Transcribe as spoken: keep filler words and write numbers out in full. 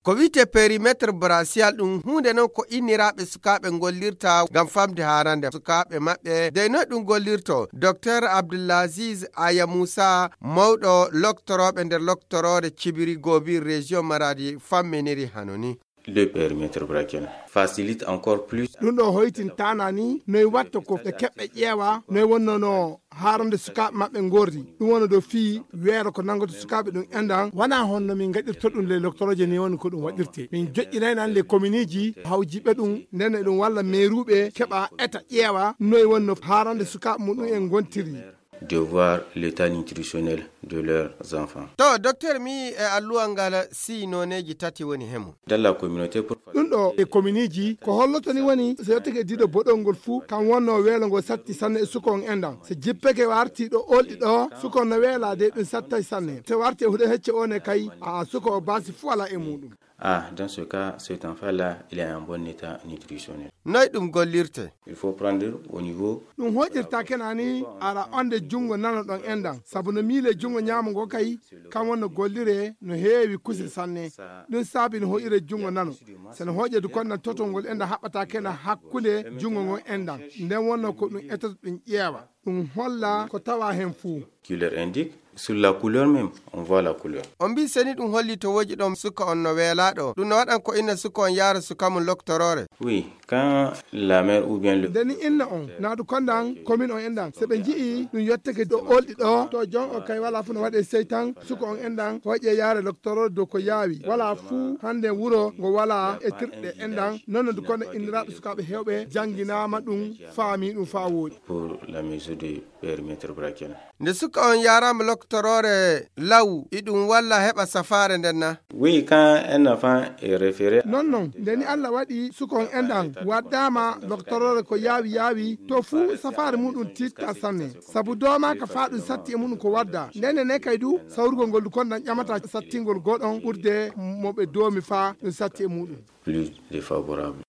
ko wite perimetre bracial ɗum hunde non ko inniraɓe sukaɓe gollirta gam famde harande sukaɓe maɓɓe dey no ɗum gollirto. Docteur Abdoulaziz Aya Moussa mawɗo loktoroɓe nder loktorore Cibiri Gobi région Maradi famminiri hanoni. Le périmètre brachial facilite encore plus. Ɗum ɗo hoytin tanani noy watta ko ɓe keɓɓe ƴeewa noy wonno no harande sukaɓe maɓɓe gordi ɗum wona do fi weero ko nangoto sukaɓe ɗum endan wona honno min gaɗirto ɗum le doctoroje ni woni ko ɗum waɗirte min joƴƴinaynan le commune ji hawjiɓe ɗum nden ɗum walla mairuɓe keɓa eta ƴeewa noy wonno harande sukaɓe muɗum en gontiri de voir l'état nutritionnel de leurs enfants. To docteur mi e alluwa ngala si noneji tati woni hemo. Dans la communauté pour ɗum ɗo e commune ji ko holloto ni woni so yettike diɗo boɗol ngol fuu kam wonno weelo ngol satti sanne e sukon endan so jippeke warti ɗo olɗi ɗo sukon no weelade ɗum sattay sanne so warti e huɗo hecce one kay a suko o basi fuu ala e muɗum. Ah, dans ce cas, cet enfant-là, il est en bon état nutritionnel. Noy ɗum gollirte. Il faut prendre au niveau. Ɗum hoƴirta kenani ara onde jungo nano ɗon endan sabu no miile jungo ñamugo kay kam wonno gollire no heewi kusi sanne ɗum saabi no hoƴire jungo nano sene hoƴedu konnan totol enda haɓɓata kena hakkude jungo ngon endan nden wonno ko ɗum etoto ɗum ƴeewa ɗum holla ko tawa hen fuu. Qui leur indique sur la couleur même, on voit la couleur. On bi seni ɗum holli to woji ɗon suka on no weelaɗo ɗum no waɗan ko inna suka on yaara suka mum loctorore. Oui, quand la mère ou bien le. Deni inna on naadu kondan commune on endan so ɓe jii ɗum yetteke ɗo olɗi ɗo to jon o kay wala fu no waɗe seytan suka on endan hoƴe yaare loctorore dow ko yaawi wala fuu hande wuro ngo wala e tirɗe endan noon du kono inniraɓe sukaɓe hewɓe jangginama ɗum faami ɗum fa woɗi. Pour la mesure du périmètre brachial. Nde suka on yarama loctorore law iɗum walla heɓa safare nden na. Oui, quand un enfant est référé. Non non ndeni Allah waɗi suka on endan waddama loctorore ko yaawi yaawi to fuu safare muɗum titta sanne sabu doma ka fa ɗum satti e muɗum ko wadda ndene ne kay du sawrugol ngol du kondan ƴamata sattingol goɗon ɓurde moɓe doomi fa ɗum satti e muɗum. Plus défavorable.